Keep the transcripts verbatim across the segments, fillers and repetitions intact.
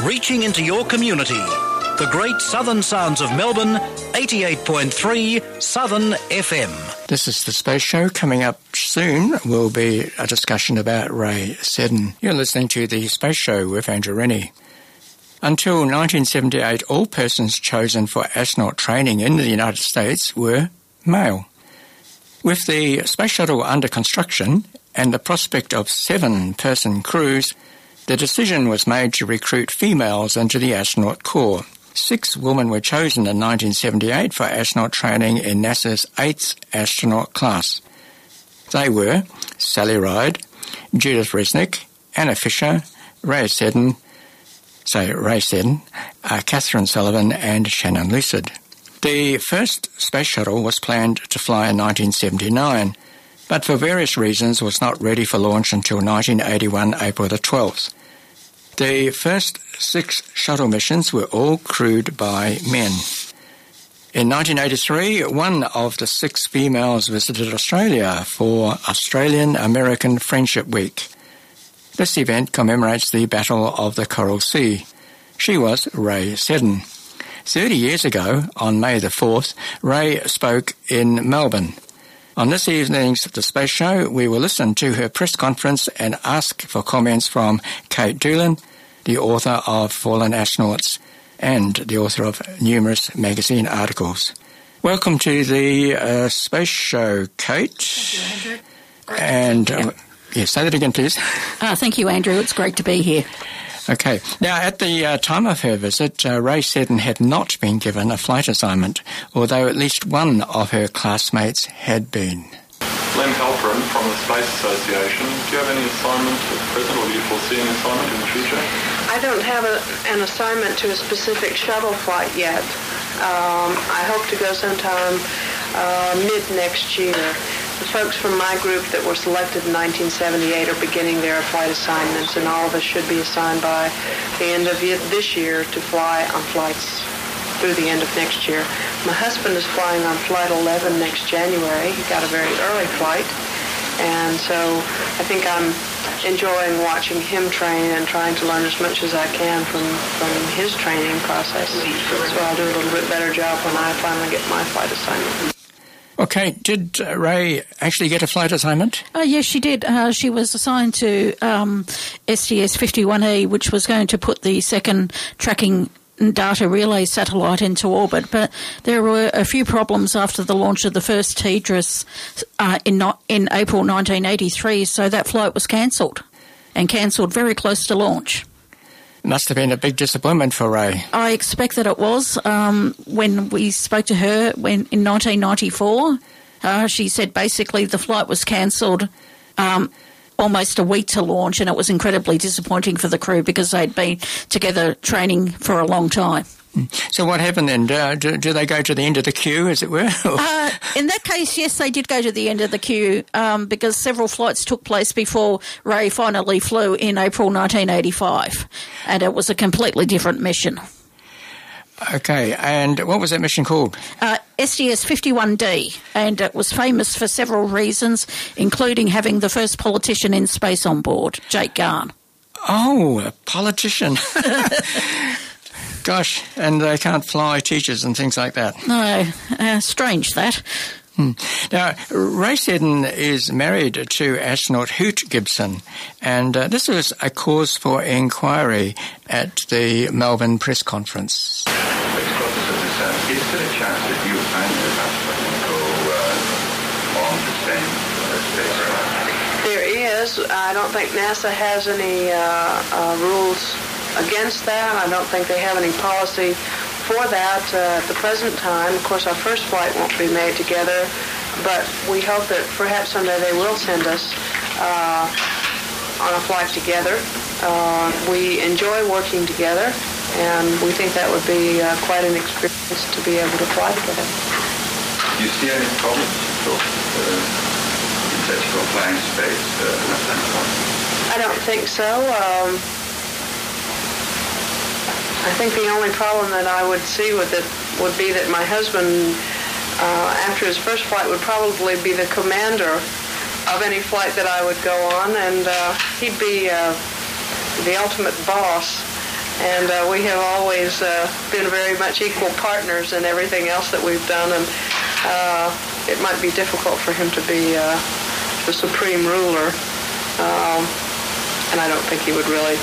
reaching into your community. The great southern sounds of Melbourne, eighty-eight point three Southern F M. This is The Space Show. Coming up soon will be a discussion about Ray Seddon. You're listening to The Space Show with Andrew Rennie. Until nineteen seventy-eight, all persons chosen for astronaut training in the United States were male. With the space shuttle under construction and the prospect of seven-person crews, the decision was made to recruit females into the astronaut corps. Six women were chosen in nineteen seventy-eight for astronaut training in NASA's eighth astronaut class. They were Sally Ride, Judith Resnick, Anna Fisher, Ray Seddon, so Ray Seddon, uh, Catherine Sullivan and Shannon Lucid. The first space shuttle was planned to fly in nineteen seventy-nine, but for various reasons was not ready for launch until nineteen eighty-one, April the twelfth. The first six shuttle missions were all crewed by men. In nineteen eighty-three, one of the six females visited Australia for Australian-American Friendship Week. This event commemorates the Battle of the Coral Sea. She was Ray Seddon. Thirty years ago, on May the fourth, Ray spoke in Melbourne. On this evening's The Space Show, we will listen to her press conference and ask for comments from Kate Doolan, the author of Fallen Astronauts and the author of numerous magazine articles. Welcome to the uh, Space Show, Kate. Thank you, Andrew. Great and uh, yeah, say that again, please. Uh, thank you, Andrew. It's great to be here. Okay. Now, at the uh, time of her visit, uh, Ray Seddon had not been given a flight assignment, although at least one of her classmates had been. Len Halperin from the Space Association. Do you have any assignment at present, or do you foresee an assignment in the future? I don't have a, an assignment to a specific shuttle flight yet. Um, I hope to go sometime uh, mid-next year. The folks from my group that were selected in nineteen seventy-eight are beginning their flight assignments, and all of us should be assigned by the end of this year to fly on flights through the end of next year. My husband is flying on Flight eleven next January. He got a very early flight, and so I think I'm enjoying watching him train and trying to learn as much as I can from, from his training process. So I'll do a little bit better job when I finally get my flight assignment. Okay, did uh, Ray actually get a flight assignment? Uh, yes, she did. Uh, she was assigned to um, S T S fifty-one E, which was going to put the second tracking data relay satellite into orbit, but there were a few problems after the launch of the first TDRS uh, in, no- in April nineteen eighty-three, so that flight was cancelled, and cancelled very close to launch. Must have been a big disappointment for Ray. I expect that it was. Um, when we spoke to her when in nineteen ninety-four, uh, she said basically the flight was cancelled um, almost a week to launch, and it was incredibly disappointing for the crew because they'd been together training for a long time. So what happened then? Do, do, do they go to the end of the queue, as it were? uh, in that case, yes, they did go to the end of the queue um, because several flights took place before Ray finally flew in April nineteen eighty-five, and it was a completely different mission. Okay, and what was that mission called? Uh, S T S fifty-one D, and it was famous for several reasons, including having the first politician in space on board, Jake Garn. Oh, a politician. Gosh, and they can't fly teachers and things like that. No, uh, strange that. Hmm. Now, Ray Seddon is married to astronaut Hoot Gibson, and uh, this was a cause for inquiry at the Melbourne press conference. Is there a chance that you and your husband go uh, on the same uh, spacecraft? There is. I don't think NASA has any uh, uh, rules against that. I don't think they have any policy for that uh, at the present time. Of course, our first flight won't be made together, but we hope that perhaps someday they will send us uh, on a flight together. Uh, we enjoy working together, and we think that would be uh, quite an experience to be able to fly together. Do you see any problems so, uh, in such flying space? Uh, I don't think so. Um, I think the only problem that I would see with it would be that my husband, uh, after his first flight, would probably be the commander of any flight that I would go on, and uh, he'd be uh, the ultimate boss. And uh, we have always uh, been very much equal partners in everything else that we've done, and uh, it might be difficult for him to be uh, the supreme ruler, um, and I don't think he would really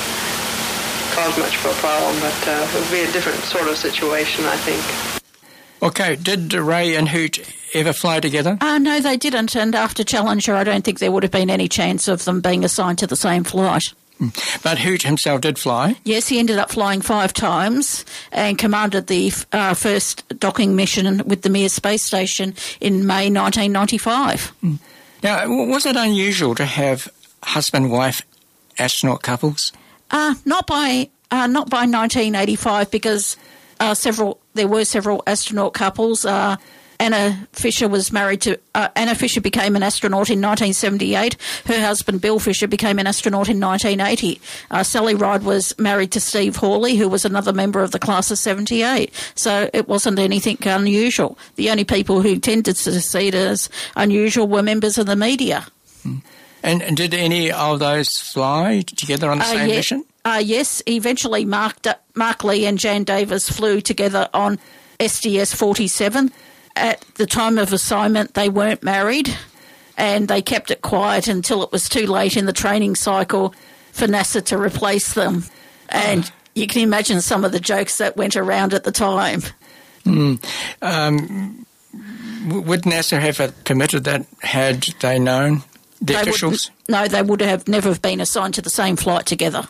cause much of a problem, but uh, it would be a different sort of situation, I think. Okay, did Ray and Hoot ever fly together? Uh, no, they didn't, and after Challenger, I don't think there would have been any chance of them being assigned to the same flight. But Hoot himself did fly? Yes, he ended up flying five times and commanded the uh, first docking mission with the Mir Space Station in May nineteen ninety-five. Now, was it unusual to have husband-wife astronaut couples? Uh, not by uh, not by nineteen eighty-five, because uh, several there were several astronaut couples. Uh, Anna Fisher was married to uh, Anna Fisher became an astronaut in nineteen seventy-eight. Her husband Bill Fisher became an astronaut in nineteen eighty. Uh, Sally Ride was married to Steve Hawley, who was another member of the class of seventy-eight. So it wasn't anything unusual. The only people who tended to see it as unusual were members of the media. Hmm. And, and did any of those fly together on the uh, same yeah, mission? Uh, yes, eventually Mark, Mark Lee and Jan Davis flew together on S D S forty-seven. At the time of assignment, they weren't married, and they kept it quiet until it was too late in the training cycle for NASA to replace them. And oh. you can imagine some of the jokes that went around at the time. Mm. Um, would NASA have permitted that had they known the they officials? No, they would have never been assigned to the same flight together.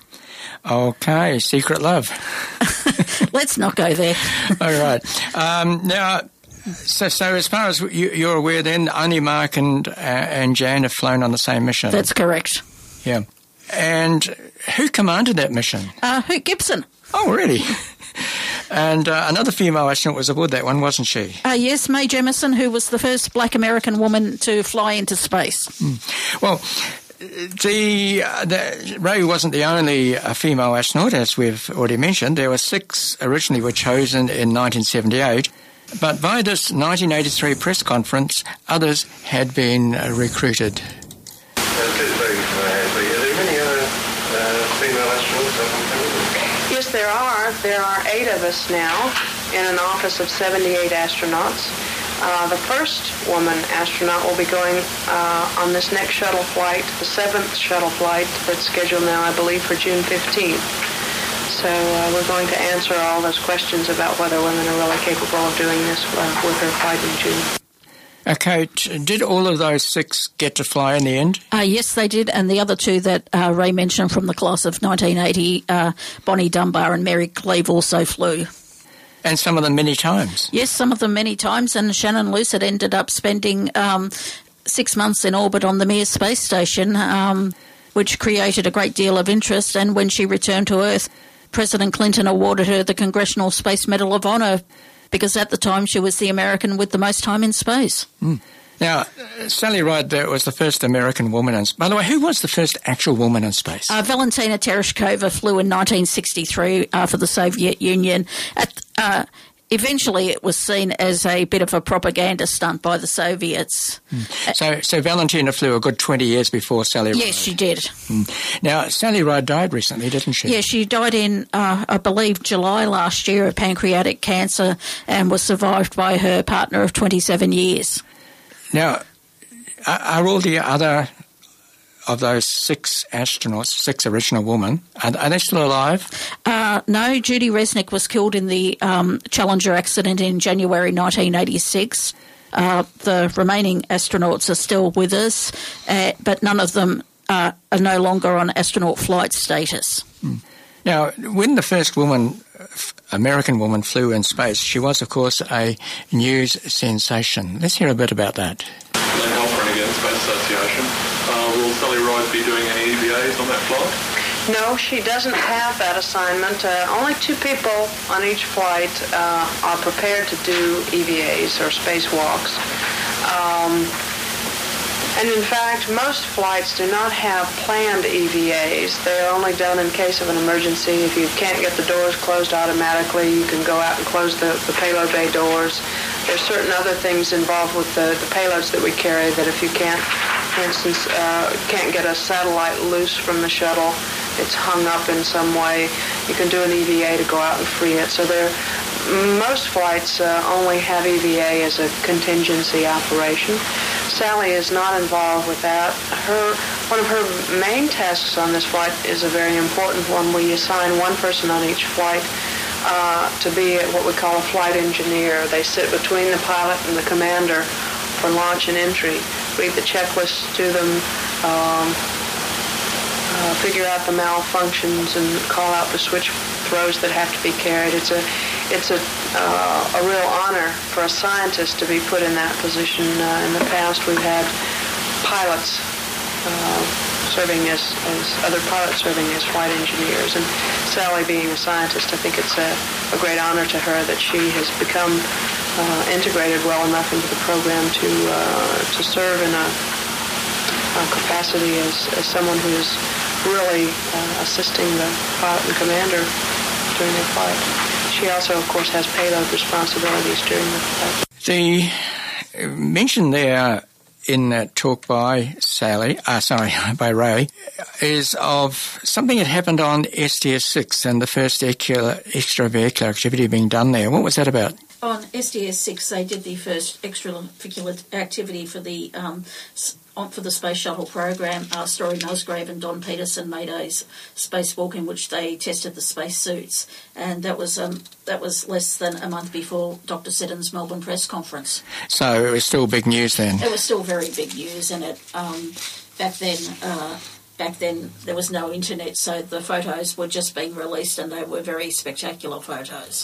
Okay, secret love. Let's not go there. All right. Um, now... So, so as far as you, you're aware, then only Mark and uh, and Jan have flown on the same mission. That's correct. Yeah, and who commanded that mission? Uh, Hoot Gibson. Oh, really? And uh, another female astronaut was aboard that one, wasn't she? Uh, yes, Mae Jemison, who was the first black American woman to fly into space. Mm. Well, the, uh, the Ray wasn't the only uh, female astronaut, as we've already mentioned. There were six originally were chosen in nineteen seventy-eight. But by this nineteen eighty-three press conference, others had been uh, recruited. Uh, are there many other uh, female astronauts? Yes, there are. There are eight of us now in an office of seventy-eight astronauts. Uh, the first woman astronaut will be going uh, on this next shuttle flight, the seventh shuttle flight that's scheduled now, I believe, for June fifteenth. So uh, we're going to answer all those questions about whether women are really capable of doing this uh, with her flight in June. Okay, did all of those six get to fly in the end? Uh, yes, they did, and the other two that uh, Ray mentioned from the class of nineteen eighty, uh, Bonnie Dunbar and Mary Cleave, also flew. And some of them many times? Yes, some of them many times, and Shannon Lucid ended up spending um, six months in orbit on the Mir Space Station, um, which created a great deal of interest, and when she returned to Earth, President Clinton awarded her the Congressional Space Medal of Honor because at the time she was the American with the most time in space. Mm. Now, uh, Sally Ride uh, was the first American woman in space. By the way, who was the first actual woman in space? Uh, Valentina Tereshkova flew in nineteen sixty-three uh, for the Soviet Union. At, uh, eventually it was seen as a bit of a propaganda stunt by the Soviets. Mm. So so Valentina flew a good twenty years before Sally Ride. Yes, she did. Mm. Now, Sally Ride died recently, didn't she? Yes, she died in, uh, I believe, July last year of pancreatic cancer and was survived by her partner of twenty-seven years. Now, are, are all the other of those six astronauts, six original women, are, are they still alive? Uh, no, Judy Resnick was killed in the um, Challenger accident in January nineteen eighty-six. Uh, the remaining astronauts are still with us, uh, but none of them uh, are no longer on astronaut flight status. Hmm. Now, when the first woman, American woman, flew in space, she was, of course, a news sensation. Let's hear a bit about that. Glenn Halperin again, Space Association. Uh, will Sally Ride be doing any E V As on that flight? No, she doesn't have that assignment. Uh, only two people on each flight uh, are prepared to do E V As or spacewalks. Um, and in fact, most flights do not have planned E V As. They're only done in case of an emergency. If you can't get the doors closed automatically, you can go out and close the, the payload bay doors. There's certain other things involved with the, the payloads that we carry that if you can't, for instance, uh, can't get a satellite loose from the shuttle, it's hung up in some way. You can do an E V A to go out and free it. So there, most flights uh, only have E V A as a contingency operation. Sally is not involved with that. Her one of her main tasks on this flight is a very important one. We assign one person on each flight uh, to be what we call a flight engineer. They sit between the pilot and the commander for launch and entry, read the checklist to them, um, uh, figure out the malfunctions, and call out the switch throws that have to be carried. It's a it's a uh, a real honor for a scientist to be put in that position. Uh, in the past, we've had pilots uh, serving as, as other pilots serving as flight engineers, and Sally being a scientist, I think it's a, a great honor to her that she has become uh, integrated well enough into the program to uh, to serve in a, a capacity as, as someone who is really uh, assisting the pilot and commander during their flight. She also, of course, has payload responsibilities during the flight. The mention there in that talk by Sally, uh, sorry, by Ray, is of something that happened on S T S six and the first extravehicular activity being done there. What was that about? On S T S six, they did the first extravehicular activity for the um, for the Space Shuttle program. Uh, Story Musgrave and Don Peterson made a spacewalk in which they tested the spacesuits, and that was um, that was less than a month before Doctor Seddon's Melbourne press conference. So it was still big news then. It was still very big news, and it um, back then. Uh, Back then, there was no internet, so the photos were just being released, and they were very spectacular photos.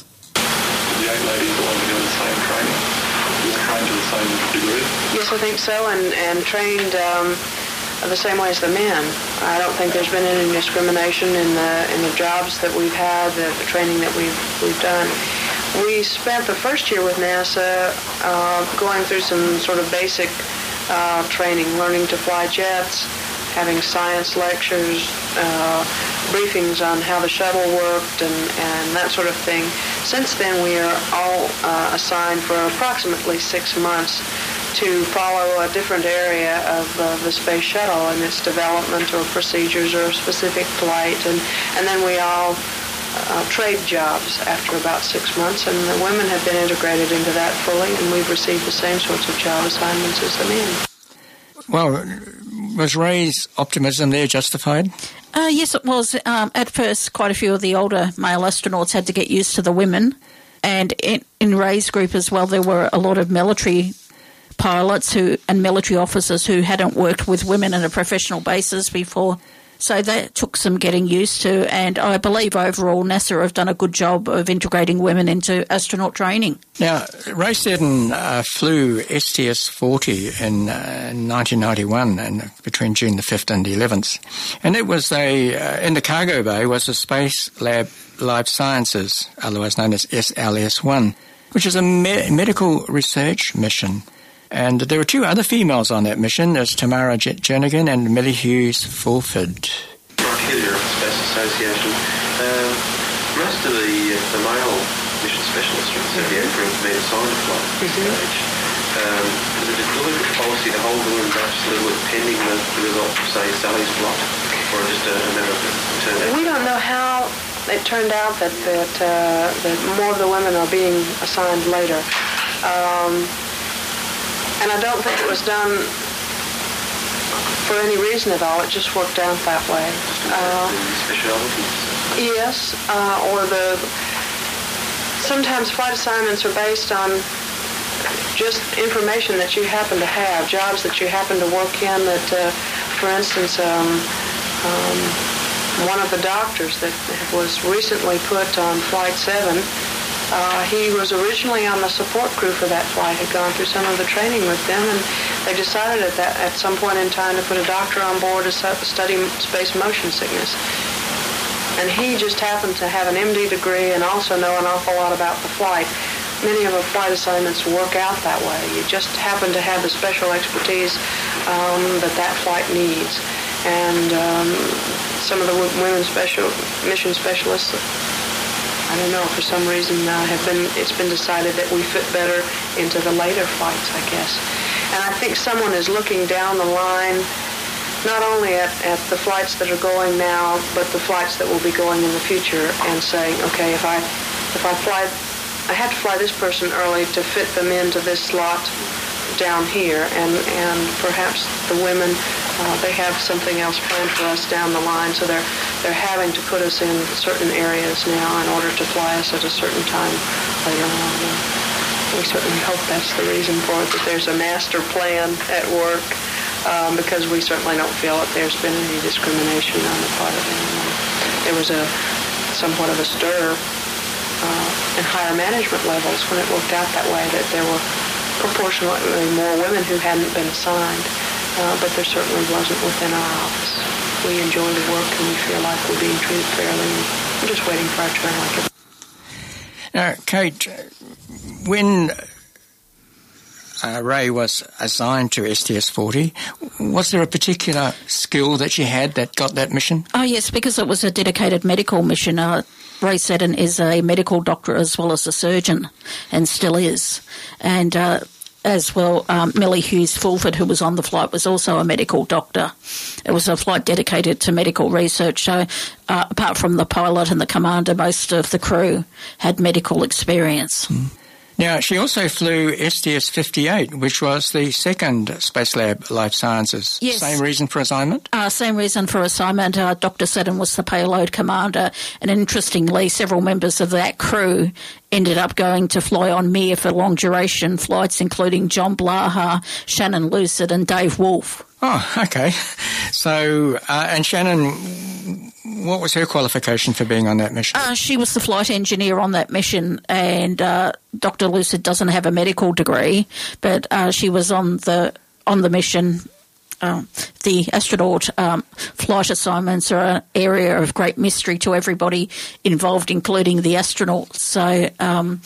The eight ladies all undergo the same training? You were trained to the same degree? Yes, I think so, and, and trained um, the same way as the men. I don't think there's been any discrimination in the in the jobs that we've had, the, the training that we've we've done. We spent the first year with NASA uh, going through some sort of basic uh, training, learning to fly jets, having science lectures, uh, briefings on how the shuttle worked, and, and that sort of thing. Since then, we are all uh, assigned for approximately six months to follow a different area of uh, the space shuttle and its development or procedures or specific flight, and, and then we all uh, trade jobs after about six months, and the women have been integrated into that fully, and we've received the same sorts of job assignments as the men. Well, was Ray's optimism there justified? Uh, yes, it was. Um, at first, quite a few of the older male astronauts had to get used to the women. And in, in Ray's group as well, there were a lot of military pilots who and military officers who hadn't worked with women on a professional basis before. So that took some getting used to. And I believe overall NASA have done a good job of integrating women into astronaut training. Now, Ray Seddon uh, flew S T S forty in uh, nineteen ninety-one, and between June the fifth and the eleventh. And it was a, uh, in the cargo bay was the Space Lab Life Sciences, otherwise known as S L S one, which is a me- medical research mission. And there were two other females on that mission. There's Tamara J- Jernigan and Millie Hughes-Fulford. Mark Hillier of the Space Association. Uh, most of the, uh, the male mission specialists from the Soviet group have been assigned to flight at this stage. Um, is it a deliberate policy to hold the women back just a little bit pending the, the results of, say, Sally's flight? Or just a, a matter of it turned out? We don't know how it turned out that, that, uh, that more of the women are being assigned later. Um, And I don't think it was done for any reason at all. It just worked out that way. Uh, yes, uh, or the sometimes flight assignments are based on just information that you happen to have, jobs that you happen to work in. That, uh, for instance, um, um, one of the doctors that was recently put on Flight seven. Uh, he was originally on the support crew for that flight, had gone through some of the training with them, and they decided at that at some point in time to put a doctor on board to study space motion sickness. And he just happened to have an M D degree and also know an awful lot about the flight. Many of our flight assignments work out that way. You just happen to have the special expertise um, that that flight needs. And um, some of the women special mission specialists, I don't know, for some reason uh, have been. It's been decided that we fit better into the later flights, I guess. And I think someone is looking down the line not only at, at the flights that are going now, but the flights that will be going in the future, and saying, okay, if I if I fly, I have to fly this person early to fit them into this slot down here, and, and perhaps the women, uh, they have something else planned for us down the line, so they're they're having to put us in certain areas now in order to fly us at a certain time later on. And we certainly hope that's the reason for it, that there's a master plan at work, um, because we certainly don't feel that there's been any discrimination on the part of anyone. There was a somewhat of a stir uh, in higher management levels when it worked out that way, that there were proportionately more women who hadn't been assigned, uh, but there certainly wasn't within our office. We enjoy the work and we feel like we're being treated fairly, and we're just waiting for our turn like it. Now, Kate, when uh, Ray was assigned to S T S forty, was there a particular skill that she had that got that mission? Oh, yes, because it was a dedicated medical mission. Uh, Ray Seddon is a medical doctor as well as a surgeon, and still is. And uh, as well, um, Millie Hughes-Fulford, who was on the flight, was also a medical doctor. It was a flight dedicated to medical research. So uh, apart from the pilot and the commander, most of the crew had medical experience. Mm. Now, she also flew S T S fifty-eight, which was the second Spacelab Life Sciences. Yes. Same reason for assignment? Uh, same reason for assignment. Uh, Doctor Seddon was the payload commander, and interestingly, several members of that crew ended up going to fly on Mir for long-duration flights, including John Blaha, Shannon Lucid and Dave Wolfe. Oh, okay. So, uh, and Shannon, what was her qualification for being on that mission? Uh, she was the flight engineer on that mission, and uh, Doctor Lucid doesn't have a medical degree, but uh, she was on the on the mission. Um, the astronaut um, flight assignments are an area of great mystery to everybody involved, including the astronauts. So um,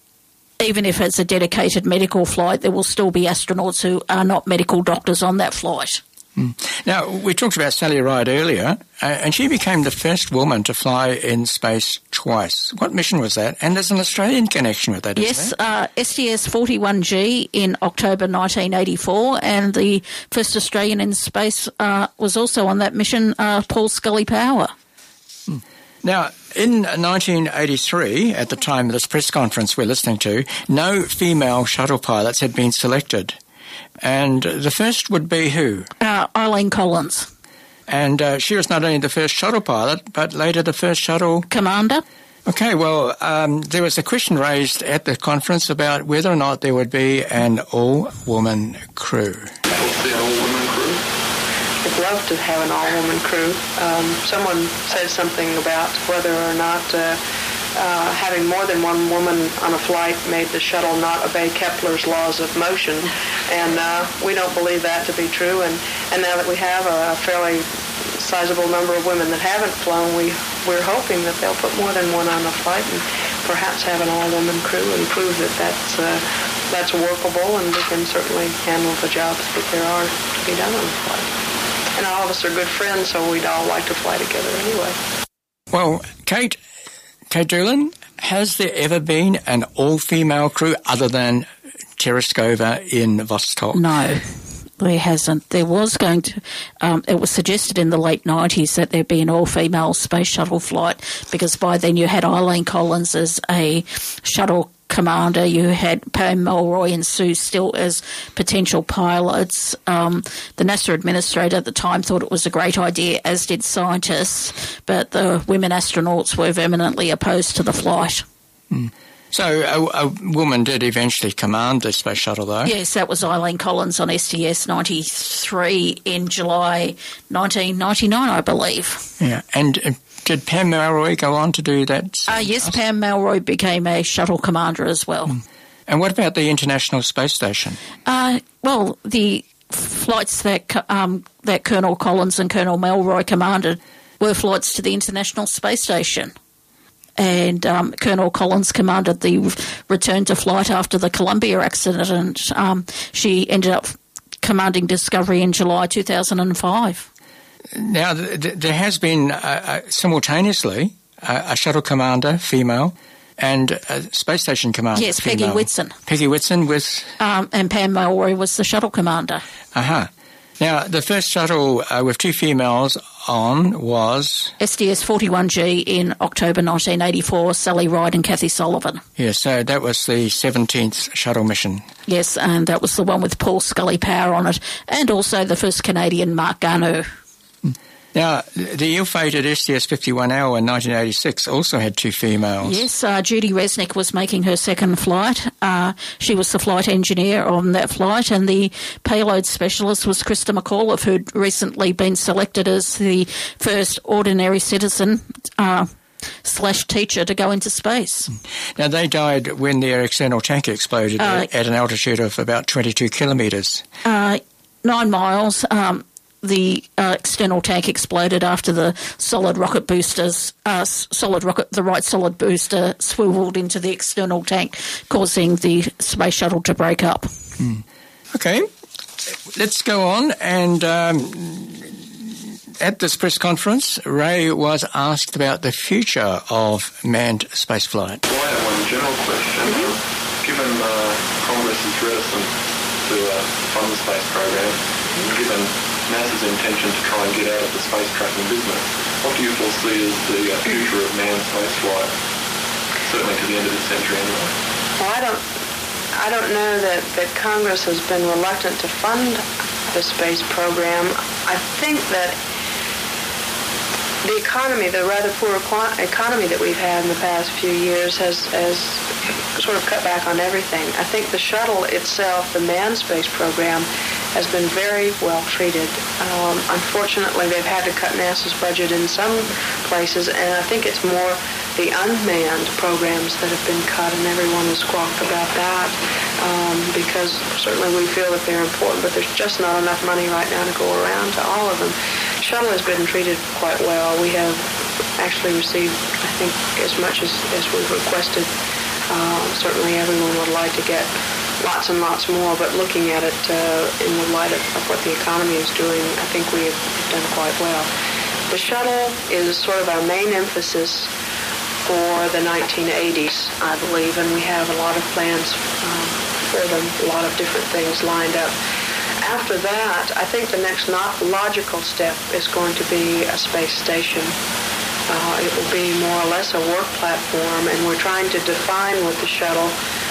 even if it's a dedicated medical flight, there will still be astronauts who are not medical doctors on that flight. Mm. Now, we talked about Sally Ride earlier, uh, and she became the first woman to fly in space twice. What mission was that? And there's an Australian connection with that, yes, isn't there? uh, S T S forty-one G in October nineteen eighty-four, and the first Australian in space uh, was also on that mission, uh, Paul Scully Power. Mm. Now, in nineteen eighty-three, at the time of this press conference we're listening to, no female shuttle pilots had been selected. And the first would be who? Uh, Eileen Collins. And uh, she was not only the first shuttle pilot, but later the first shuttle... commander. Okay, well, um, there was a question raised at the conference about whether or not there would be an all-woman crew. The all-woman crew? I'd love to have an all-woman crew. Um, someone said something about whether or not... Uh, Uh, having more than one woman on a flight made the shuttle not obey Kepler's laws of motion, and uh, we don't believe that to be true. And, and now that we have a fairly sizable number of women that haven't flown, we, we're hoping that they'll put more than one on the flight and perhaps have an all-woman crew and prove that that's, uh, that's workable, and we can certainly handle the jobs that there are to be done on the flight. And all of us are good friends, so we'd all like to fly together anyway. Well, Kate... Kate Doolan, has there ever been an all-female crew other than Tereskova in Vostok? No, there hasn't. There was going to, um, it was suggested in the late nineties that there'd be an all-female space shuttle flight, because by then you had Eileen Collins as a shuttle commander, you had Pam Melroy and Sue Still as potential pilots. Um, the NASA administrator at the time thought it was a great idea, as did scientists, but the women astronauts were vehemently opposed to the flight. Mm. So a, a woman did eventually command the space shuttle, though? Yes, that was Eileen Collins on S T S ninety-three in July nineteen ninety-nine, I believe. Yeah, and... Uh, Did Pam Melroy go on to do that? Uh, yes, Pam Melroy became a shuttle commander as well. Mm. And what about the International Space Station? Uh, well, the flights that um, that Colonel Collins and Colonel Melroy commanded were flights to the International Space Station. And um, Colonel Collins commanded the return to flight after the Columbia accident, and um, she ended up commanding Discovery in July two thousand five. Now, th- th- there has been uh, uh, simultaneously uh, a shuttle commander, female, and a space station commander, yes, female. Peggy Whitson. Peggy Whitson with... Um, and Pam Melroy was the shuttle commander. Uh-huh. Now, the first shuttle uh, with two females on was S D S forty-one G in October nineteen eighty-four, Sally Ride and Kathy Sullivan. Yeah, so that was the seventeenth shuttle mission. Yes, and that was the one with Paul Scully Power on it, and also the first Canadian, Mark Garneau. Now, the ill-fated S D S fifty-one L in nineteen eighty-six also had two females. Yes, uh, Judy Resnick was making her second flight. Uh, she was the flight engineer on that flight, and the payload specialist was Krista McAuliffe, who'd recently been selected as the first ordinary citizen uh, slash teacher to go into space. Now, they died when their external tank exploded uh, at an altitude of about twenty-two kilometres. Uh, nine miles. Um, The uh, external tank exploded after the solid rocket boosters, uh, solid rocket, the right solid booster swiveled into the external tank, causing the space shuttle to break up. Mm. Okay, let's go on. And um, at this press conference, Ray was asked about the future of manned spaceflight. Well, I have one general question. Mm-hmm. Given uh, Congress's reticence to uh, fund the space program, mm-hmm. given NASA's intention to try and get out of the space tracking business, what do you foresee as the uh, future of manned spaceflight? Certainly to the end of this century anyway. Well, I don't, I don't know that, that Congress has been reluctant to fund the space program. I think that the economy, the rather poor economy that we've had in the past few years has, has sort of cut back on everything. I think the shuttle itself, the manned space program, has been very well treated. Um, unfortunately, they've had to cut NASA's budget in some places, and I think it's more the unmanned programs that have been cut, and everyone has squawked about that um, because certainly we feel that they're important, but there's just not enough money right now to go around to all of them. Shuttle has been treated quite well. We have actually received, I think, as much as, as we've requested. Uh, certainly everyone would like to get lots and lots more, but looking at it uh, in the light of, of what the economy is doing, I think we have done quite well. The shuttle is sort of our main emphasis for the nineteen eighties, I believe, and we have a lot of plans um, for them, a lot of different things lined up. After that, I think the next not logical step is going to be a space station. Uh, it will be more or less a work platform, and we're trying to define with the shuttle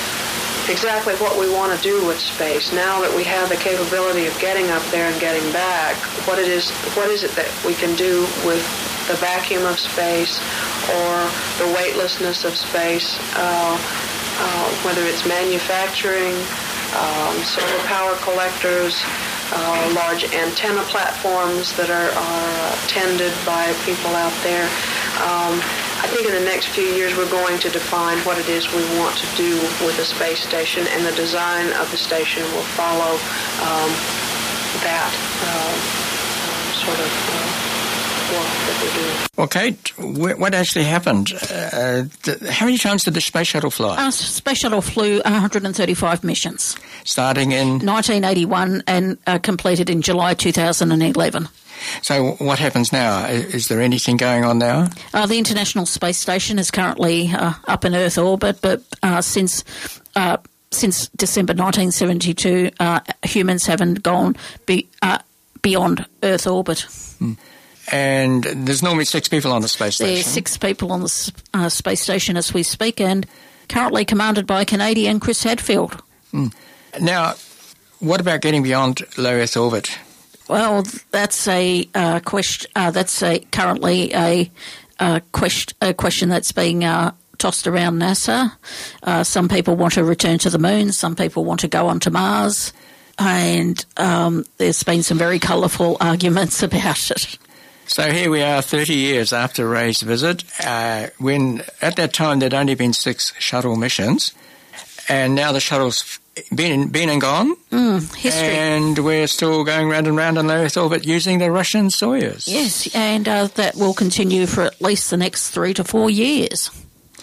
exactly what we want to do with space. Now that we have the capability of getting up there and getting back, what it is, what is it that we can do with the vacuum of space or the weightlessness of space, uh, uh, whether it's manufacturing, um, solar power collectors, uh, large antenna platforms that are, are tended by people out there. Um, I think in the next few years we're going to define what it is we want to do with the space station, and the design of the station will follow um, that uh, uh, sort of uh, work that we're doing. Well, Kate, what actually happened? Uh, how many times did the space shuttle fly? Our space shuttle flew one hundred thirty-five missions. Starting in? nineteen eighty-one and uh, completed in July two thousand eleven. So what happens now? Is there anything going on now? Uh, the International Space Station is currently uh, up in Earth orbit, but uh, since uh, since December nineteen seventy-two, uh, humans haven't gone be, uh, beyond Earth orbit. Hmm. And there's normally six people on the space station? There's six people on the uh, space station as we speak, and currently commanded by Canadian Chris Hadfield. Hmm. Now, what about getting beyond low Earth orbit? Well, that's a uh, question. Uh, that's a currently a, uh, quest- a question that's being uh, tossed around NASA. Uh, some people want to return to the moon. Some people want to go on to Mars, and um, there's been some very colourful arguments about it. So here we are, thirty years after Ray's visit. Uh, when at that time there'd only been six shuttle missions, and now the shuttle's been been and gone, mm, history. And we're still going round and round on low Earth orbit using the Russian Soyuz. Yes, and uh, that will continue for at least the next three to four years.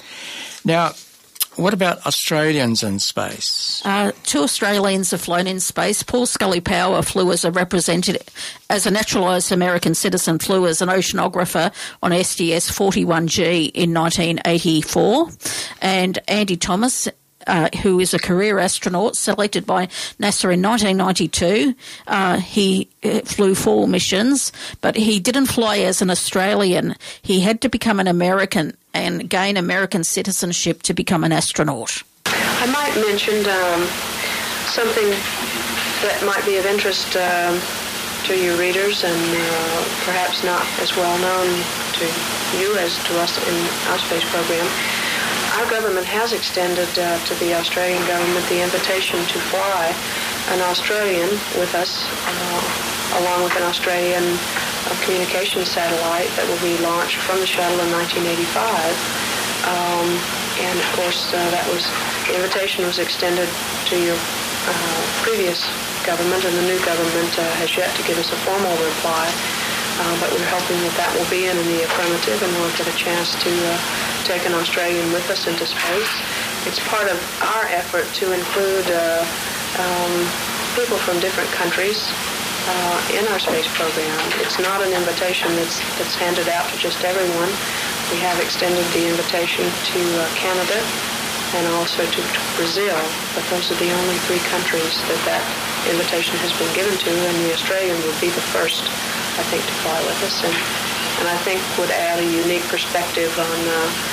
Now, what about Australians in space? Uh, two Australians have flown in space. Paul Scully Power flew as a representative, as a naturalised American citizen, flew as an oceanographer on S D S forty-one G in nineteen eighty-four, and Andy Thomas uh, who is a career astronaut selected by NASA in nineteen ninety-two. Uh, he uh, flew four missions, but he didn't fly as an Australian. He had to become an American and gain American citizenship to become an astronaut. I might mention um, something that might be of interest um, to your readers and uh, perhaps not as well known to you as to us in our space program. Our government has extended uh, to the Australian government the invitation to fly an Australian with us, uh, along with an Australian uh, communication satellite that will be launched from the shuttle in nineteen eighty-five. Um, and of course, uh, that was the invitation was extended to your uh, previous government, and the new government uh, has yet to give us a formal reply. Uh, but we're hoping that that will be in, in the affirmative, and we'll get a chance to uh, take an Australian with us into space. It's part of our effort to include uh, um, people from different countries uh, in our space program. It's not an invitation that's, that's handed out to just everyone. We have extended the invitation to uh, Canada and also to, to Brazil, but those are the only three countries that that invitation has been given to, and the Australian would be the first, I think, to fly with us, and, and I think would add a unique perspective on uh,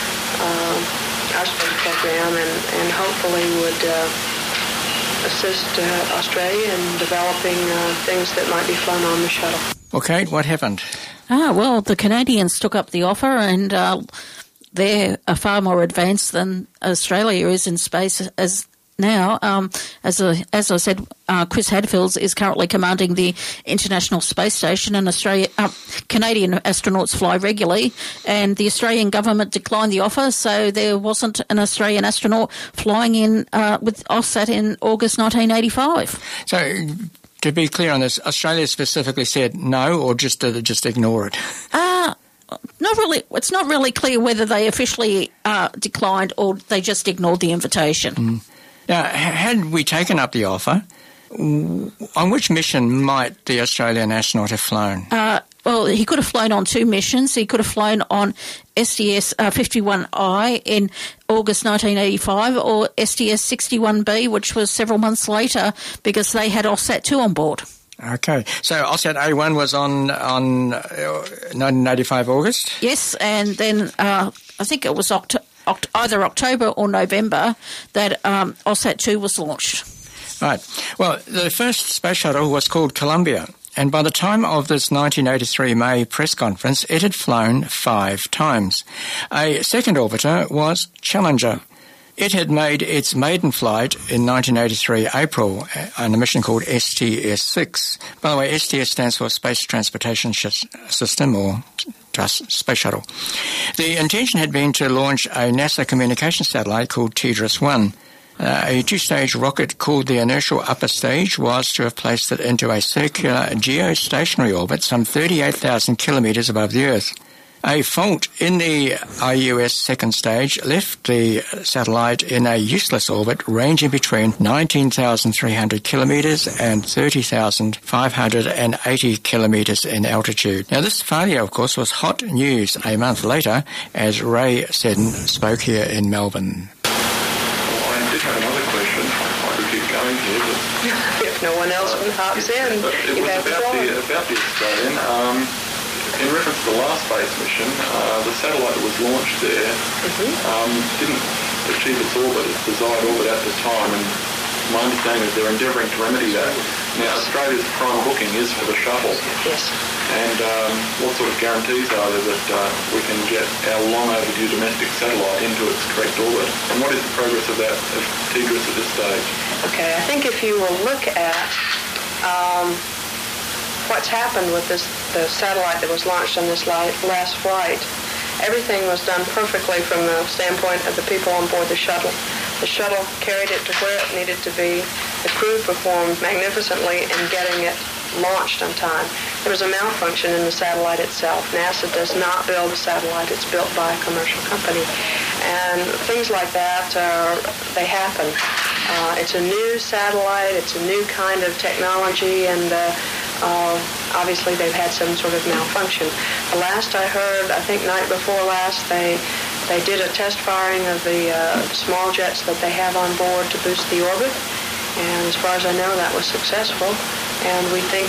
uh, our space program, and, and hopefully would uh, assist uh, Australia in developing uh, things that might be flown on the shuttle. Okay, what happened? Ah, well, the Canadians took up the offer, and uh, they're uh, far more advanced than Australia is in space as now. Um, as, a, as I said, uh, Chris Hadfield is currently commanding the International Space Station, and Australia, uh, Canadian astronauts fly regularly, and the Australian government declined the offer, so there wasn't an Australian astronaut flying in uh, with AUSSAT in August nineteen eighty-five. So, to be clear on this, Australia specifically said no, or just did it just ignore it? Uh, not really. It's not really clear whether they officially uh, declined or they just ignored the invitation. Mm. Now, had we taken up the offer, on which mission might the Australian astronaut have flown? Uh, well, he could have flown on two missions. He could have flown on S T S uh, fifty-one I in August nineteen eighty-five, or S T S sixty-one B, which was several months later, because they had AUSSAT two on board. Okay, so AUSSAT A one was on on uh, nineteen eighty-five August? Yes, and then uh, I think it was Oct- Oct- either October or November that um, AUSSAT two was launched. Right. Well, the first space shuttle was called Columbia, and by the time of this nineteen eighty-three May press conference, it had flown five times. A second orbiter was Challenger. It had made its maiden flight in nineteen eighty-three April on a mission called S T S six. By the way, S T S stands for Space Transportation System, or just Space Shuttle. The intention had been to launch a NASA communication satellite called TDRS one. Uh, a two-stage rocket called the inertial upper stage was to have placed it into a circular geostationary orbit some thirty-eight thousand kilometres above the Earth. A fault in the I U S second stage left the satellite in a useless orbit ranging between nineteen thousand three hundred kilometres and thirty thousand five hundred eighty kilometres in altitude. Now, this failure, of course, was hot news a month later as Ray Seddon spoke here in Melbourne. Well, I did have another question. I could keep going here, but... If no one else hops in, it you was have the about floor. the, about the Australian. Um, In reference to the last space mission, uh, the satellite that was launched there mm-hmm. um, didn't achieve its orbit, its desired orbit at the time, and my understanding is they're endeavouring to remedy that. Now, Australia's prime booking is for the shuttle. Yes. And um, what sort of guarantees are there that uh, we can get our long overdue domestic satellite into its correct orbit? And what is the progress of that of TDRS at this stage? Okay, I think if you will look at um, what's happened with this the satellite that was launched on this last flight, everything was done perfectly from the standpoint of the people on board the shuttle. The shuttle carried it to where it needed to be. The crew performed magnificently in getting it launched on time. There was a malfunction in the satellite itself. NASA does not build a satellite. It's built by a commercial company. And things like that, uh, they happen. Uh, it's a new satellite. It's a new kind of technology, and uh, Uh, obviously, they've had some sort of malfunction. The last I heard, I think night before last, they They did a test firing of the uh, small jets that they have on board to boost the orbit, and as far as I know, that was successful. And we think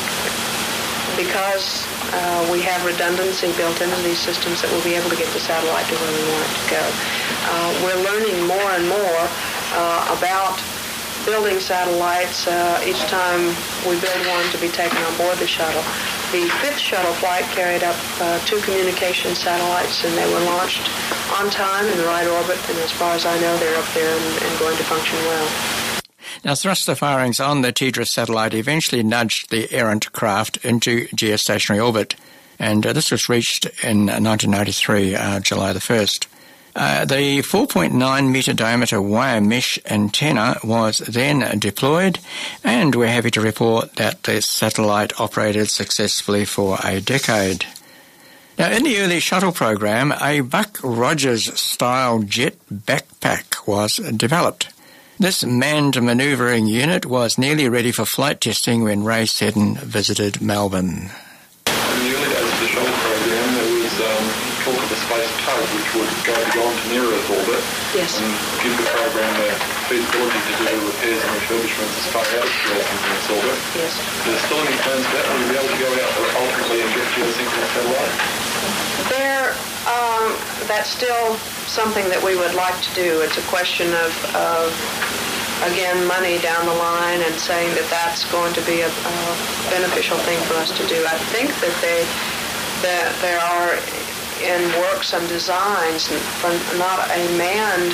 because uh, we have redundancy built into these systems that we'll be able to get the satellite to where we want it to go. Uh, we're learning more and more uh, about building satellites uh, each time we build one to be taken on board the shuttle. The fifth shuttle flight carried up uh, two communication satellites, and they were launched on time in the right orbit, and as far as I know, they're up there and, and going to function well. Now, thruster firings on the TDRS satellite eventually nudged the errant craft into geostationary orbit, and uh, this was reached in nineteen ninety-three, uh, July the first. Uh, the four point nine metre diameter wire mesh antenna was then deployed, and we're happy to report that the satellite operated successfully for a decade. Now, in the early shuttle program, a Buck Rogers-style jet backpack was developed. This manned manoeuvring unit was nearly ready for flight testing when Ray Seddon visited Melbourne. In the early days of the shuttle program, there was um, talk of a space tug which would go beyond to near Earth orbit yes. and give the program the feasibility to do repairs and refurbishments as far out as geosynchronous orbit. Yes. Is there still any plans for that? Will you be able to go out ultimately and get geosynchronous satellite? There, um, that's still something that we would like to do. It's a question of, of again, money down the line and saying that that's going to be a, a beneficial thing for us to do. I think that they that there are in work some designs for not a manned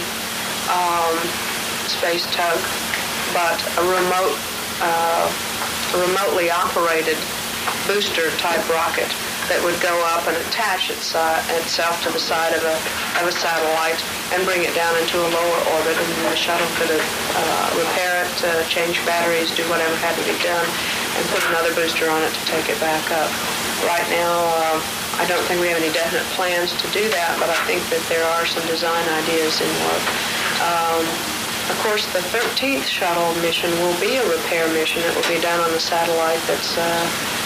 um, space tug, but a remote, uh, a remotely operated booster type rocket that would go up and attach its, uh, itself to the side of a of a satellite and bring it down into a lower orbit, and the shuttle could uh, repair it, uh, change batteries, do whatever had to be done, and put another booster on it to take it back up. Right now, uh, I don't think we have any definite plans to do that, but I think that there are some design ideas in work. Um, of course, the thirteenth shuttle mission will be a repair mission. It will be done on a satellite that's uh,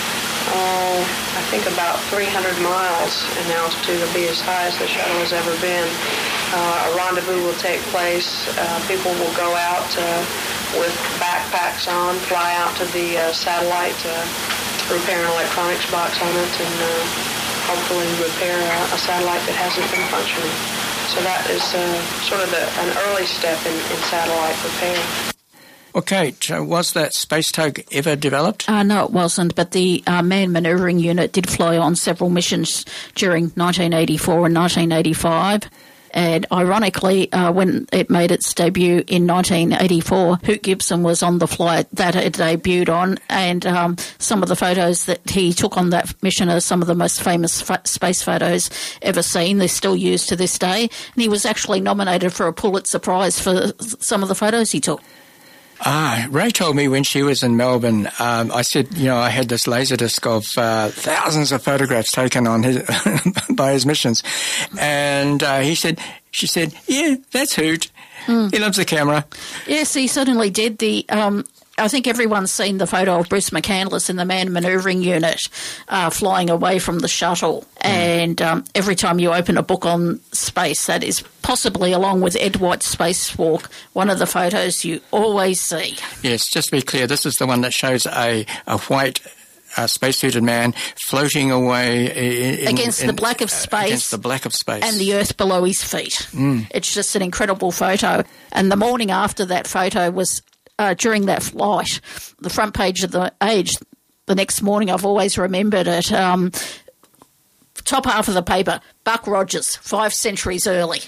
Oh, I think about three hundred miles in altitude. Will be as high as the shuttle has ever been. Uh, a rendezvous will take place. Uh, people will go out uh, with backpacks on, fly out to the uh, satellite, uh, repair an electronics box on it, and uh, hopefully repair a, a satellite that hasn't been functioning. So that is uh, sort of the, an early step in, in satellite repair. Okay, so was that space tug ever developed? Uh, no, it wasn't, but the uh, manned manoeuvring unit did fly on several missions during nineteen eighty-four and nineteen eighty-five. And ironically, uh, when it made its debut in nineteen eighty-four, Hoot Gibson was on the flight that it debuted on, and um, some of the photos that he took on that mission are some of the most famous fa- space photos ever seen. They're still used to this day. And he was actually nominated for a Pulitzer Prize for some of the photos he took. Ah, Ray told me when she was in Melbourne, um, I said, you know, I had this laserdisc of uh, thousands of photographs taken on his by his missions. And uh, he said, she said, yeah, that's Hoot. Mm. He loves the camera. Yes, he certainly did. The um, I think everyone's seen the photo of Bruce McCandless in the manned manoeuvring unit uh, flying away from the shuttle. Mm. And um, every time you open a book on space, that is possibly, along with Ed White's Spacewalk, one of the photos you always see. Yes, just to be clear, this is the one that shows a, a white uh, spacesuited man floating away in, against in, the black of space. Against the black of space. And the Earth below his feet. Mm. It's just an incredible photo. And the morning after that photo was uh, during that flight, the front page of the Age, the next morning, I've always remembered it. Um, top half of the paper, Buck Rogers, five centuries early.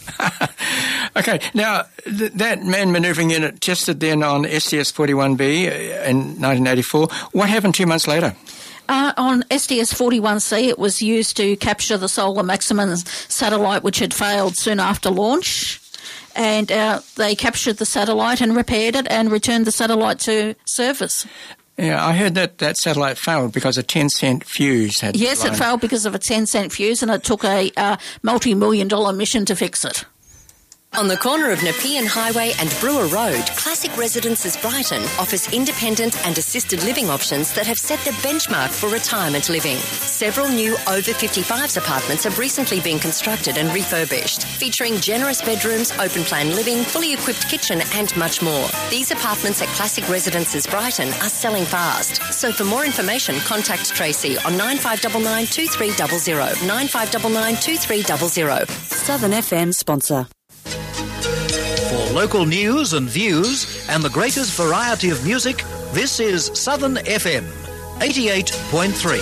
Okay, now th- that manned manoeuvring unit tested then on S T S forty-one B in nineteen eighty-four. What happened two months later? Uh, on S T S forty-one C, it was used to capture the Solar Maximum satellite, which had failed soon after launch. And uh, they captured the satellite and repaired it and returned the satellite to service. Yeah, I heard that that satellite failed because a ten cent fuse had Yes, blown. It failed because of a ten cent fuse, and it took a uh, multi-million dollar mission to fix it. On the corner of Nepean Highway and Brewer Road, Classic Residences Brighton offers independent and assisted living options that have set the benchmark for retirement living. Several new over fifty-fives apartments have recently been constructed and refurbished, featuring generous bedrooms, open-plan living, fully equipped kitchen and much more. These apartments at Classic Residences Brighton are selling fast. So for more information, contact Tracy on nine five nine nine, two three zero zero, nine five nine nine, two three zero zero. Southern F M sponsor. For local news and views and the greatest variety of music, this is Southern F M, eighty-eight point three.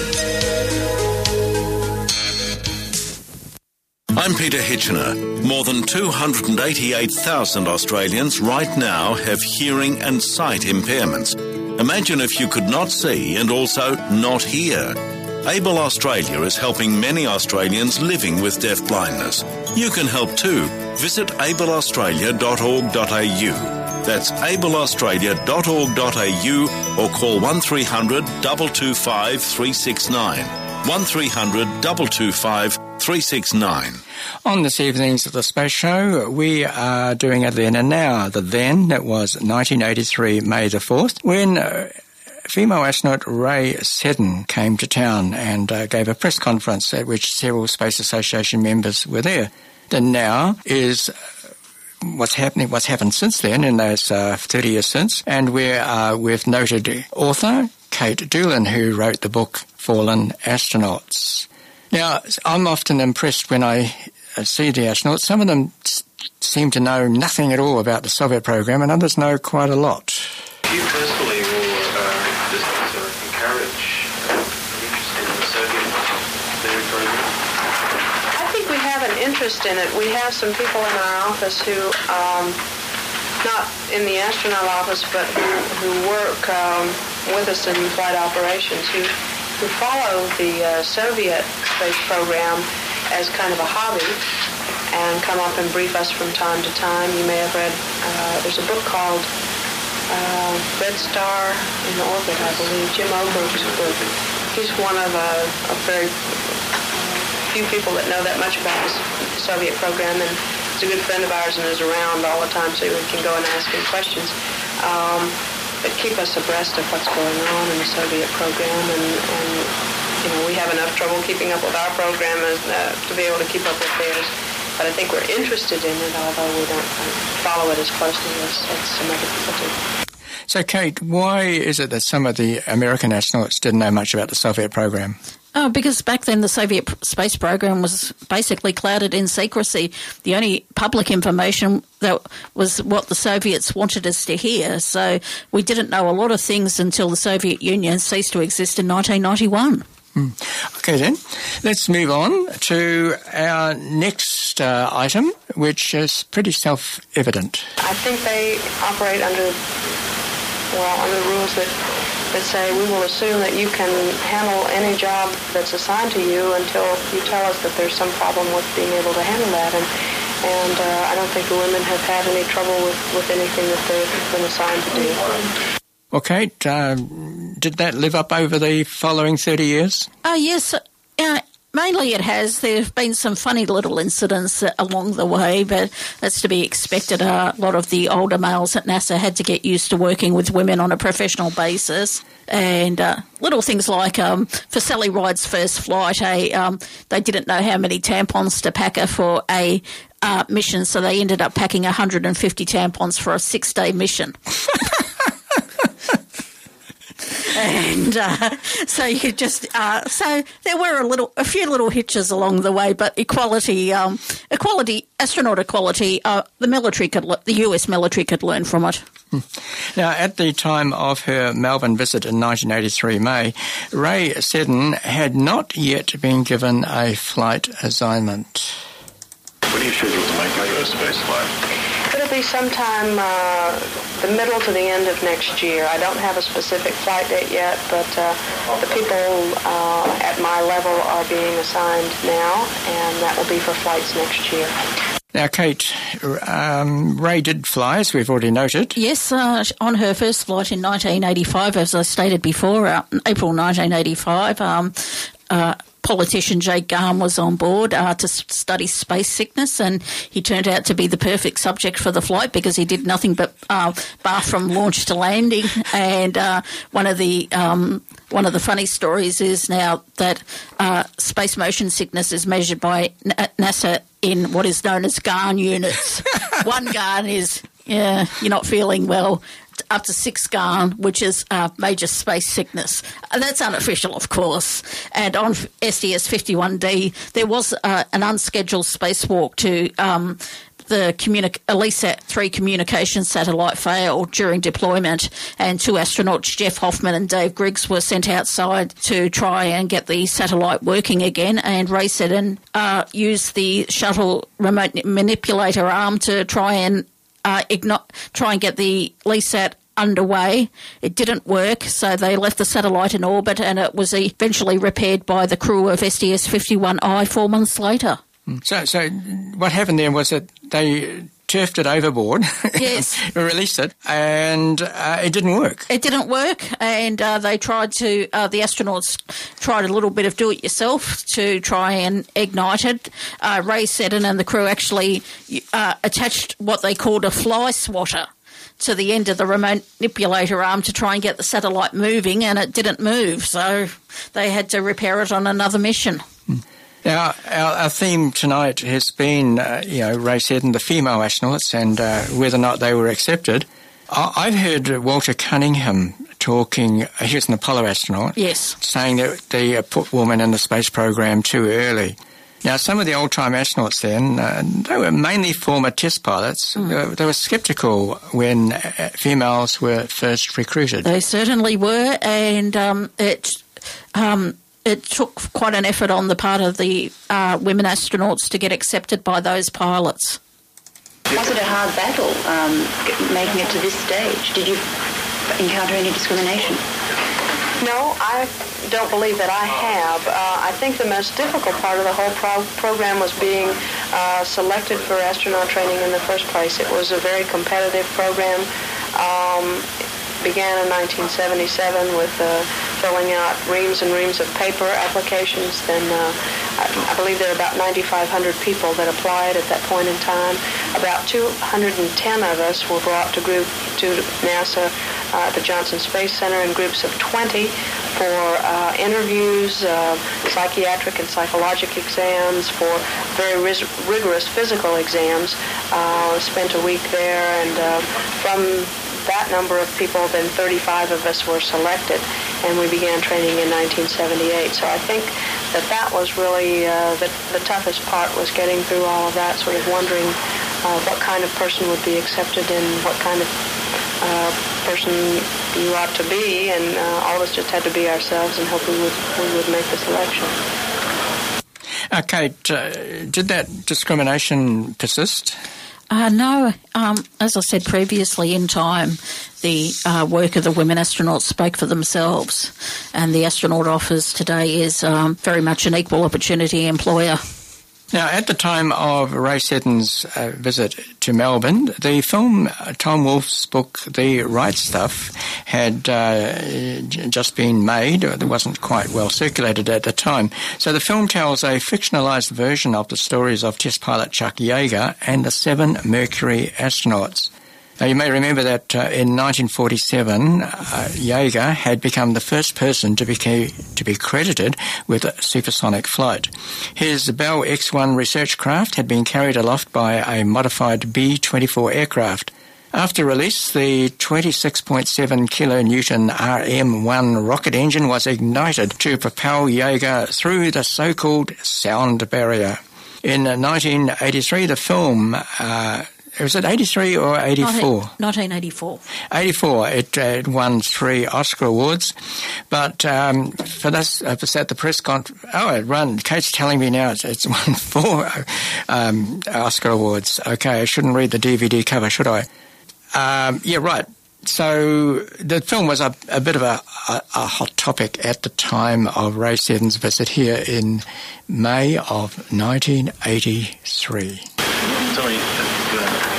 I'm Peter Hitchener. More than two hundred eighty-eight thousand Australians right now have hearing and sight impairments. Imagine if you could not see and also not hear. Able Australia is helping many Australians living with deaf blindness. You can help too. Visit able australia dot org dot a u. That's able australia dot org dot a u or call one three hundred, two two five, three six nine. one three hundred, two two five, three six nine. On this evening's The Space Show, we are doing a then and now. The then, it was nineteen eighty-three, May the fourth, when Uh, female astronaut Ray Seddon came to town and uh, gave a press conference at which several Space Association members were there. The now is what's happening, what's happened since then, in those uh, thirty years since, and we're uh, with noted author Kate Doolan, who wrote the book Fallen Astronauts. Now, I'm often impressed when I see the astronauts. Some of them seem to know nothing at all about the Soviet program, and others know quite a lot. You personally will uh, just uh, encourage uh, interest in the Soviet military program? I think we have an interest in it. We have some people in our office who, um, not in the astronaut office, but who, who work um, with us in flight operations, who, who follow the uh, Soviet space program as kind of a hobby and come up and brief us from time to time. You may have read, uh, there's a book called Uh, Red Star in Orbit, I believe, Jim Oberg's book. He's one of a, a very few people that know that much about the Soviet program, and he's a good friend of ours and is around all the time, so we can go and ask him questions. Um, but keep us abreast of what's going on in the Soviet program, and, and you know, we have enough trouble keeping up with our program as, uh, to be able to keep up with theirs. But I think we're interested in it, although we don't follow it as closely as, as some other people do. So, Kate, why is it that some of the American astronauts didn't know much about the Soviet program? Oh, because back then the Soviet space program was basically clouded in secrecy. The only public information that was what the Soviets wanted us to hear. So we didn't know a lot of things until the Soviet Union ceased to exist in nineteen ninety-one. Hmm. Okay, then, let's move on to our next uh, item, which is pretty self-evident. I think they operate under, well, under rules that, that say we will assume that you can handle any job that's assigned to you until you tell us that there's some problem with being able to handle that. And, and uh, I don't think the women have had any trouble with, with anything that they've been assigned to do. Well, Kate, uh, did that live up over the following thirty years? Oh, yes. Uh, mainly it has. There have been some funny little incidents uh, along the way, but that's to be expected. Uh, a lot of the older males at NASA had to get used to working with women on a professional basis. And uh, little things like um, for Sally Ride's first flight, a, um, they didn't know how many tampons to pack her for a uh, mission, so they ended up packing one hundred fifty tampons for a six-day mission. And uh, so you just uh, so there were a little, a few little hitches along the way, but equality, um, equality, astronaut equality, uh, the military could, the U S military could learn from it. Now, at the time of her Melbourne visit in nineteen eighty-three, May, Ray Seddon had not yet been given a flight assignment. When are you scheduled to make your first space flight? It'll be sometime uh, the middle to the end of next year. I don't have a specific flight date yet, but uh, the people uh, at my level are being assigned now, and that will be for flights next year. Now, Kate, um, Ray did fly, as we've already noted. Yes, uh, on her first flight in nineteen eighty-five, as I stated before, uh, April nineteen eighty-five, um, uh, politician Jake Garn was on board uh, to study space sickness, and he turned out to be the perfect subject for the flight because he did nothing but uh, bath from launch to landing. And uh, one of the um, one of the funny stories is now that uh, space motion sickness is measured by NASA in what is known as Garn units. One Garn is, yeah, you're not feeling well, up to six Garn, which is uh, major space sickness. And that's unofficial, of course. And on S D S fifty-one D, there was uh, an unscheduled spacewalk to um, the communi- ELISAT three communication satellite failed during deployment, and two astronauts, Jeff Hoffman and Dave Griggs, were sent outside to try and get the satellite working again, and Ray Seddon uh, used the shuttle remote manipulator arm to try and Uh, igno- try and get the LESAT underway. It didn't work, so they left the satellite in orbit, and it was eventually repaired by the crew of S D S fifty-one I four months later. So, so what happened there was that they turfed it overboard, yes, released it, and uh, it didn't work. It didn't work, and uh, they tried to, uh, the astronauts tried a little bit of do-it-yourself to try and ignite it. Uh, Ray Seddon and the crew actually uh, attached what they called a fly swatter to the end of the remote manipulator arm to try and get the satellite moving, and it didn't move, so they had to repair it on another mission. Hmm. Now, our, our theme tonight has been, uh, you know, Ray Seddon, the female astronauts, and uh, whether or not they were accepted. I, I've heard Walter Cunningham talking, he was an Apollo astronaut, yes, saying that they uh, put women in the space program too early. Now, some of the old-time astronauts then, uh, they were mainly former test pilots. Mm. Uh, they were sceptical when uh, females were first recruited. They certainly were, and um, it... Um, It took quite an effort on the part of the uh, women astronauts to get accepted by those pilots. Was it a hard battle um, making it to this stage? Did you encounter any discrimination? No, I don't believe that I have. Uh, I think the most difficult part of the whole pro- program was being uh, selected for astronaut training in the first place. It was a very competitive program. Um, began in nineteen seventy-seven with uh, filling out reams and reams of paper applications. Then uh, I, I believe there were about ninety-five hundred people that applied at that point in time. About two hundred ten of us were brought to group to NASA uh, at the Johnson Space Center in groups of twenty for uh, interviews, uh, psychiatric and psychologic exams, for very ris- rigorous physical exams. Uh, spent a week there, and uh, from that number of people, then thirty-five of us were selected, and we began training in nineteen seventy-eight. So I think that that was really uh, the, the toughest part, was getting through all of that, sort of wondering uh, what kind of person would be accepted and what kind of uh, person you ought to be, and uh, all of us just had to be ourselves and hope we would, we would make the selection. Uh, Kate, uh, did that discrimination persist? Uh, no, um, as I said previously, in time, the uh, work of the women astronauts spoke for themselves, and the Astronaut Office today is um, very much an equal opportunity employer. Now, at the time of Ray Seddon's uh, visit to Melbourne, the film uh, Tom Wolfe's book, The Right Stuff, had uh, j- just been made. It wasn't quite well circulated at the time. So the film tells a fictionalised version of the stories of test pilot Chuck Yeager and the seven Mercury astronauts. Now, you may remember that uh, in nineteen forty-seven, uh, Yeager had become the first person to be to be credited with a supersonic flight. His Bell X one research craft had been carried aloft by a modified B twenty-four aircraft. After release, the twenty-six point seven kilonewton R M one rocket engine was ignited to propel Yeager through the so-called sound barrier. In nineteen eighty-three, the film... Uh, Was it eighty-three or eighty-four? nineteen eighty-four. eighty-four. It, uh, it won three Oscar awards. But um, for this, uh, at the press conference, oh, it won. Kate's telling me now it's, it's won four um, Oscar awards. Okay, I shouldn't read the D V D cover, should I? Um, yeah, right. So the film was a, a bit of a, a, a hot topic at the time of Ray Seddon's visit here in May of nineteen eighty-three. Tell me, have you read the Tom Wolfe book, The Right Stuff? Sure, all How factual is that? uh,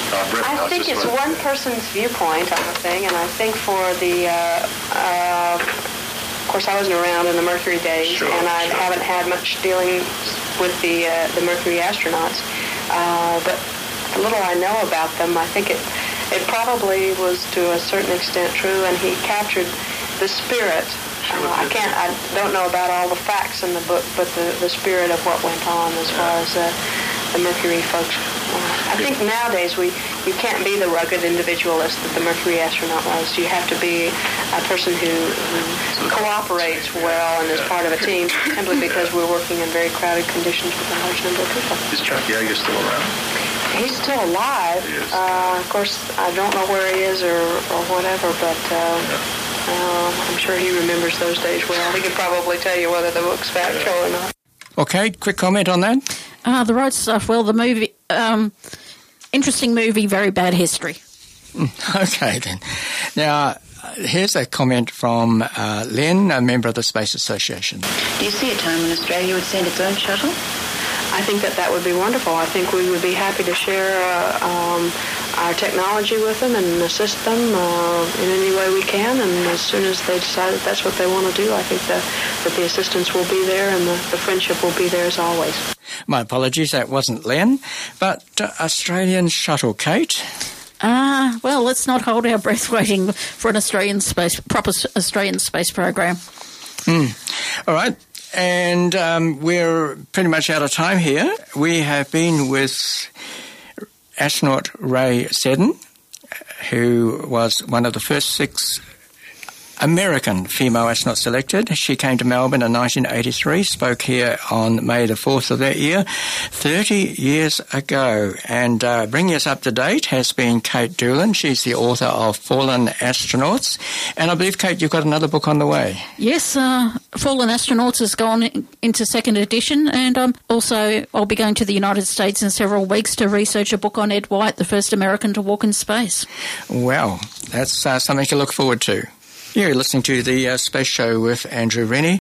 I think it's one person's viewpoint on the thing, and I think for the, uh, uh, of course, I wasn't around in the Mercury days, sure, and I sure. haven't had much dealing with the uh, the Mercury astronauts. Uh, but the little I know about them, I think it it probably was to a certain extent true, and he captured the spirit. Uh, I can't, I don't know about all the facts in the book, but the, the spirit of what went on as far as uh, the Mercury folks. Uh, I think nowadays we you can't be the rugged individualist that the Mercury astronaut was. You have to be a person who, who cooperates well and is part of a team, simply because we're working in very crowded conditions with a large number of people. Is Chuck Yeager still around? He's still alive. He is. Uh, of course, I don't know where he is or, or whatever, but uh, yeah. uh, I'm sure he remembers those days well. He could probably tell you whether the book's factual yeah. or not. Okay, quick comment on that? Uh, the road stuff, well, the movie, um, interesting movie, very bad history. Okay, then. Now, here's a comment from uh, Len, a member of the Space Association. Do you see a time when Australia would send its own shuttle? I think that that would be wonderful. I think we would be happy to share uh, um, our technology with them and assist them uh, in any way we can. And as soon as they decide that that's what they want to do, I think that, that the assistance will be there and the, the friendship will be there as always. My apologies, that wasn't Len. But uh, Australian shuttle, Kate? Ah, uh, well, let's not hold our breath waiting for an Australian space, proper Australian space program. Mm. All right. And um, we're pretty much out of time here. We have been with astronaut Ray Seddon, who was one of the first six American female astronauts selected. She came to Melbourne in nineteen eighty-three, spoke here on May the fourth of that year, thirty years ago. And uh, bringing us up to date has been Kate Doolan. She's the author of Fallen Astronauts. And I believe, Kate, you've got another book on the way. Yes, uh, Fallen Astronauts has gone in, into second edition, and um, also I'll be going to the United States in several weeks to research a book on Ed White, the first American to walk in space. Well, that's uh, something to look forward to. You're listening to the uh, Space Show with Andrew Rennie.